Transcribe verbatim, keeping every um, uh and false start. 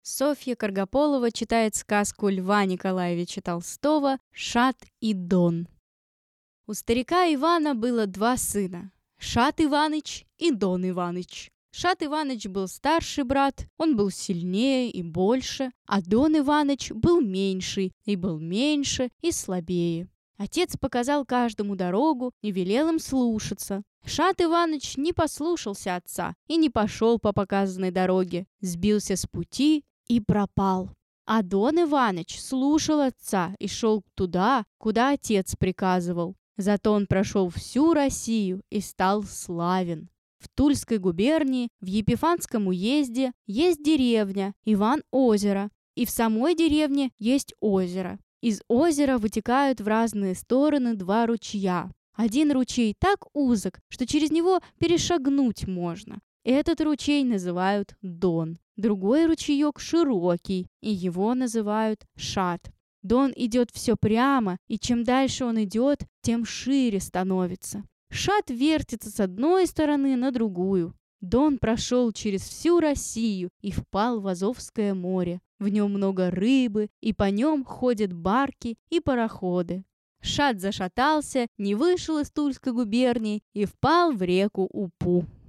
Софья Каргополова читает сказку Льва Николаевича Толстого «Шат и Дон». У старика Ивана было два сына – Шат Иваныч и Дон Иваныч. Шат Иваныч был старший брат, он был сильнее и больше, а Дон Иваныч был меньший и был меньше и слабее. Отец показал каждому дорогу и велел им слушаться. Шат Иваныч не послушался отца и не пошел по показанной дороге, сбился с пути и пропал. А Дон Иваныч слушал отца и шел туда, куда отец приказывал. Зато он прошел всю Россию и стал славен. В Тульской губернии, в Епифанском уезде, есть деревня Иван-Озеро, и в самой деревне есть озеро. Из озера вытекают в разные стороны два ручья. Один ручей так узок, что через него перешагнуть можно. Этот ручей называют Дон. Другой ручеек широкий, и его называют Шат. Дон идет все прямо, и чем дальше он идет, тем шире становится. Шат вертится с одной стороны на другую. Дон прошел через всю Россию и впал в Азовское море. В нем много рыбы, и по нем ходят барки и пароходы. Шат зашатался, не вышел из Тульской губернии и впал в реку Упу.